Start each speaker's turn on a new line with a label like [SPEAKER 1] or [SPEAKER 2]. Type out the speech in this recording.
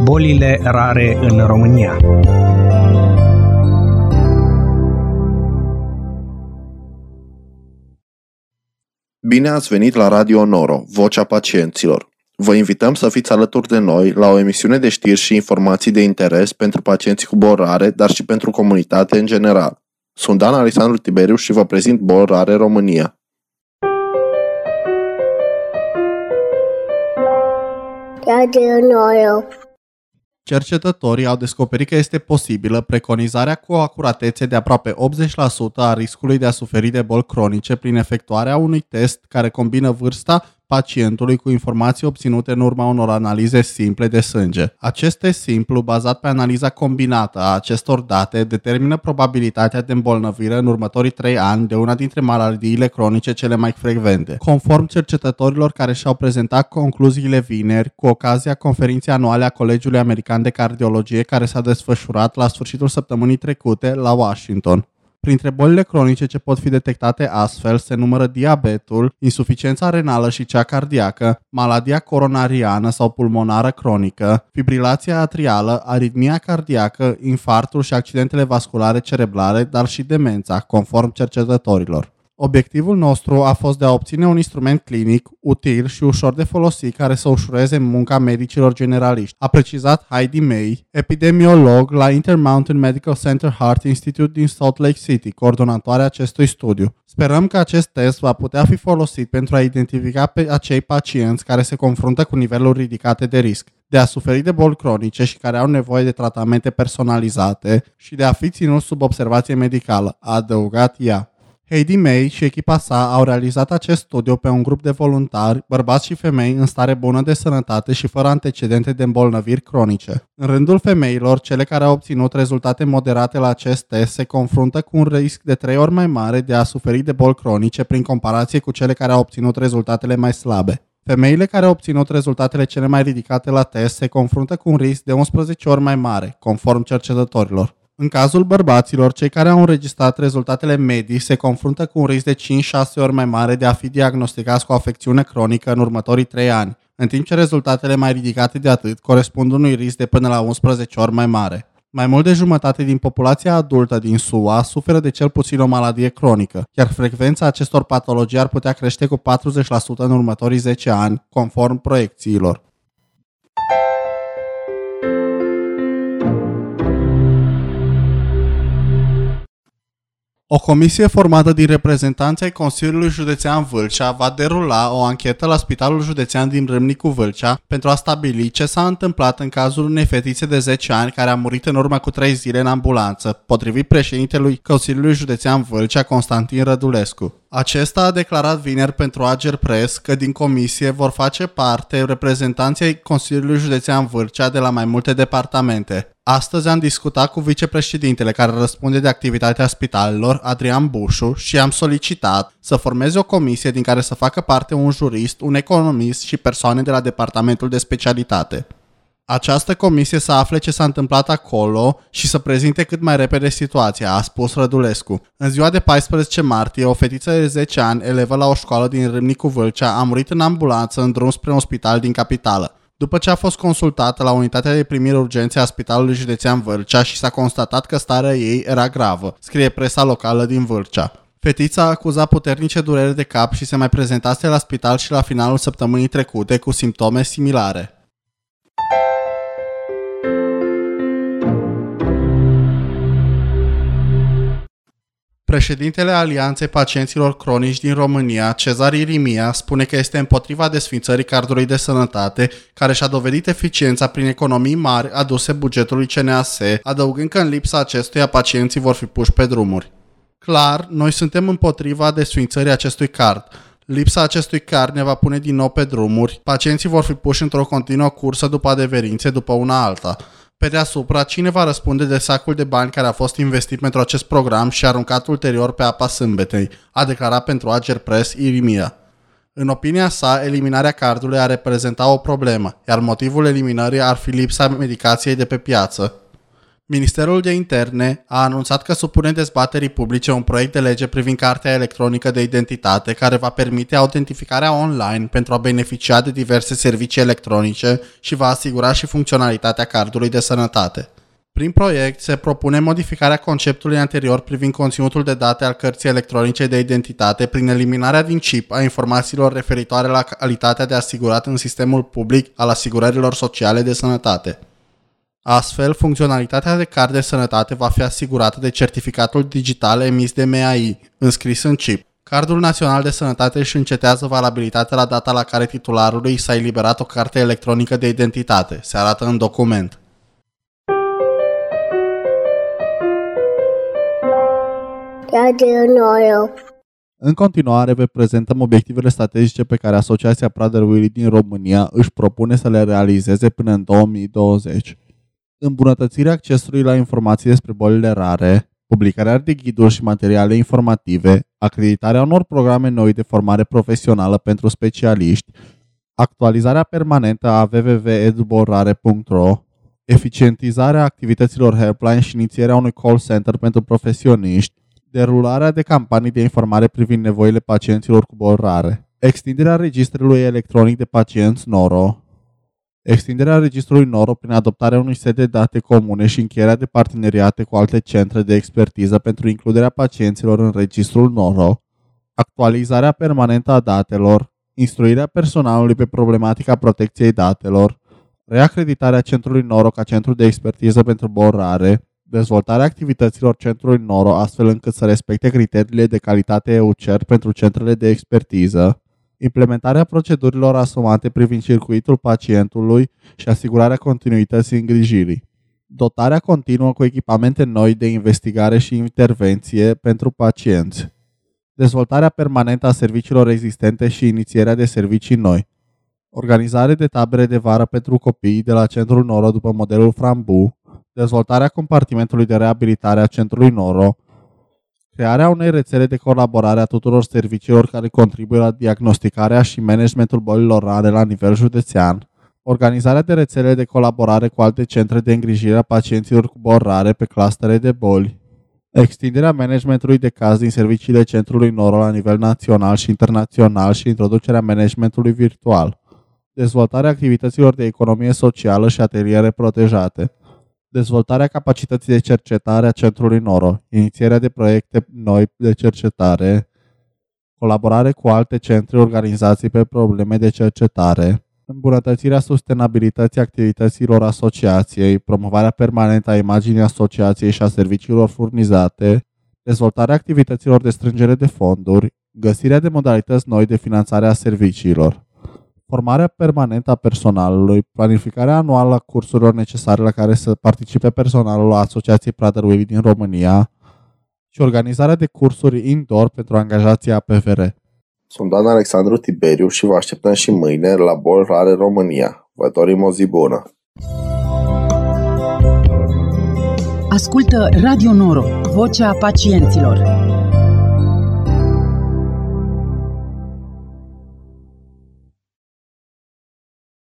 [SPEAKER 1] Bolile rare în România.
[SPEAKER 2] Bine ați venit la Radio Noro, Vocea Pacienților. Vă invităm să fiți alături de noi la o emisiune de știri și informații de interes pentru pacienții cu boli rare, dar și pentru comunitate în general. Sunt Dan Alexandru Tiberiu și vă prezint Boli Rare România.
[SPEAKER 3] Radio Noro.
[SPEAKER 4] Cercetătorii au descoperit că este posibilă preconizarea cu o acuratețe de aproape 80% a riscului de a suferi de boli cronice prin efectuarea unui test care combină vârsta pacientului cu informații obținute în urma unor analize simple de sânge. Acest test simplu, bazat pe analiza combinată a acestor date, determină probabilitatea de îmbolnăvire în următorii 3 ani de una dintre maladiile cronice cele mai frecvente. Conform cercetătorilor care și-au prezentat concluziile vineri, cu ocazia conferinței anuale a Colegiului American de Cardiologie care s-a desfășurat la sfârșitul săptămânii trecute la Washington. Printre bolile cronice ce pot fi detectate astfel se numără diabetul, insuficiența renală și cea cardiacă, maladia coronariană sau pulmonară cronică, fibrilația atrială, aritmia cardiacă, infarctul și accidentele vasculare cerebrale, dar și demența, conform cercetătorilor. Obiectivul nostru a fost de a obține un instrument clinic, util și ușor de folosit care să ușureze munca medicilor generaliști, a precizat Heidi May, epidemiolog la Intermountain Medical Center Heart Institute din Salt Lake City, coordonatoarea acestui studiu. Sperăm că acest test va putea fi folosit pentru a identifica pe acei pacienți care se confruntă cu niveluri ridicate de risc, de a suferi de boli cronice și care au nevoie de tratamente personalizate și de a fi ținuți sub observație medicală, a adăugat ea. Heidi May și echipa sa au realizat acest studiu pe un grup de voluntari, bărbați și femei în stare bună de sănătate și fără antecedente de îmbolnăviri cronice. În rândul femeilor, cele care au obținut rezultate moderate la acest test se confruntă cu un risc de 3 ori mai mare de a suferi de boli cronice prin comparație cu cele care au obținut rezultatele mai slabe. Femeile care au obținut rezultatele cele mai ridicate la test se confruntă cu un risc de 11 ori mai mare, conform cercetătorilor. În cazul bărbaților, cei care au înregistrat rezultatele medii se confruntă cu un risc de 5-6 ori mai mare de a fi diagnosticați cu o afecțiune cronică în următorii 3 ani, în timp ce rezultatele mai ridicate de atât corespund unui risc de până la 11 ori mai mare. Mai mult de jumătate din populația adultă din SUA suferă de cel puțin o maladie cronică, iar frecvența acestor patologii ar putea crește cu 40% în următorii 10 ani, conform proiecțiilor. O comisie formată din reprezentanți ai Consiliului Județean Vâlcea va derula o anchetă la Spitalul Județean din Râmnicu Vâlcea pentru a stabili ce s-a întâmplat în cazul unei fetițe de 10 ani care a murit în urmă cu 3 zile în ambulanță, potrivit președintelui Consiliului Județean Vâlcea, Constantin Rădulescu. Acesta a declarat vineri pentru Ager Press că din comisie vor face parte reprezentanții ai Consiliului Județean Vâlcea de la mai multe departamente. Astăzi am discutat cu vicepreședintele care răspunde de activitatea spitalelor, Adrian Bușu, și am solicitat să formeze o comisie din care să facă parte un jurist, un economist și persoane de la departamentul de specialitate. Această comisie să afle ce s-a întâmplat acolo și să prezinte cât mai repede situația, a spus Rădulescu. În ziua de 14 martie, o fetiță de 10 ani, elevă la o școală din Râmnicu Vâlcea, a murit în ambulanță în drum spre un spital din capitală. După ce a fost consultată la unitatea de primire urgențe a Spitalului Județean Vâlcea și s-a constatat că starea ei era gravă, scrie presa locală din Vâlcea. Fetița a acuzat puternice dureri de cap și se mai prezentase la spital și la finalul săptămânii trecute cu simptome similare. Președintele Alianței Pacienților Cronici din România, Cezar Irimia, spune că este împotriva desființării cardului de sănătate, care și-a dovedit eficiența prin economii mari aduse bugetului CNAS, adăugând că în lipsa acestuia pacienții vor fi puși pe drumuri. Clar, noi suntem împotriva desființării acestui card. Lipsa acestui card ne va pune din nou pe drumuri, pacienții vor fi puși într-o continuă cursă după adeverințe, după una alta. Pe deasupra, cine va răspunde de sacul de bani care a fost investit pentru acest program și aruncat ulterior pe apa sâmbetei, a declarat pentru Ager Press Irimia. În opinia sa, eliminarea cardului ar reprezenta o problemă, iar motivul eliminării ar fi lipsa medicației de pe piață. Ministerul de Interne a anunțat că supune dezbaterii publice un proiect de lege privind cartea electronică de identitate care va permite autentificarea online pentru a beneficia de diverse servicii electronice și va asigura și funcționalitatea cardului de sănătate. Prin proiect se propune modificarea conceptului anterior privind conținutul de date al cărții electronice de identitate prin eliminarea din chip a informațiilor referitoare la calitatea de asigurat în sistemul public al asigurărilor sociale de sănătate. Astfel, funcționalitatea de card de sănătate va fi asigurată de certificatul digital emis de MAI, înscris în chip. Cardul național de sănătate își încetează valabilitatea la data la care titularului s-a eliberat o carte electronică de identitate, se arată în document.
[SPEAKER 3] Radio Noro.
[SPEAKER 4] În continuare, vă prezentăm obiectivele strategice pe care Asociația Prader-Willi din România își propune să le realizeze până în 2020. Îmbunătățirea accesului la informații despre bolile rare, publicarea de ghiduri și materiale informative, acreditarea unor programe noi de formare profesională pentru specialiști, actualizarea permanentă a www.edubolrare.ro, eficientizarea activităților helpline și inițierea unui call center pentru profesioniști, derularea de campanii de informare privind nevoile pacienților cu boli rare, extinderea registrului electronic de pacienți Noro, extinderea registrului Noro prin adoptarea unui set de date comune și încheierea de parteneriate cu alte centre de expertiză pentru includerea pacienților în registrul Noro, actualizarea permanentă a datelor, instruirea personalului pe problematica protecției datelor, reacreditarea centrului Noro ca centru de expertiză pentru boli rare, dezvoltarea activităților centrului Noro astfel încât să respecte criteriile de calitate EUCER pentru centrele de expertiză, implementarea procedurilor asumate privind circuitul pacientului și asigurarea continuității îngrijirii, dotarea continuă cu echipamente noi de investigare și intervenție pentru pacienți, dezvoltarea permanentă a serviciilor existente și inițierea de servicii noi, organizare de tabere de vară pentru copii de la centrul Noro după modelul Frambu, dezvoltarea compartimentului de reabilitare a centrului Noro, crearea unei rețele de colaborare a tuturor serviciilor care contribuie la diagnosticarea și managementul bolilor rare la nivel județean, organizarea de rețele de colaborare cu alte centre de îngrijire a pacienților cu boli rare pe clustere de boli, extinderea managementului de caz din serviciile centrului Noro la nivel național și internațional și introducerea managementului virtual, dezvoltarea activităților de economie socială și ateliere protejate, dezvoltarea capacității de cercetare a centrului Noro, inițierea de proiecte noi de cercetare, colaborare cu alte centre, organizații pe probleme de cercetare, îmbunătățirea sustenabilității activităților asociației, promovarea permanentă a imaginii asociației și a serviciilor furnizate, dezvoltarea activităților de strângere de fonduri, găsirea de modalități noi de finanțare a serviciilor, formarea permanentă a personalului, planificarea anuală a cursurilor necesare la care să participe personalul Asociației Prader-Willi din România și organizarea de cursuri indoor pentru angajații APVR.
[SPEAKER 2] Sunt Dan Alexandru Tiberiu și vă așteptăm și mâine la Boli Rare România. Vă dorim o zi bună!
[SPEAKER 5] Ascultă Radio Noro, vocea pacienților.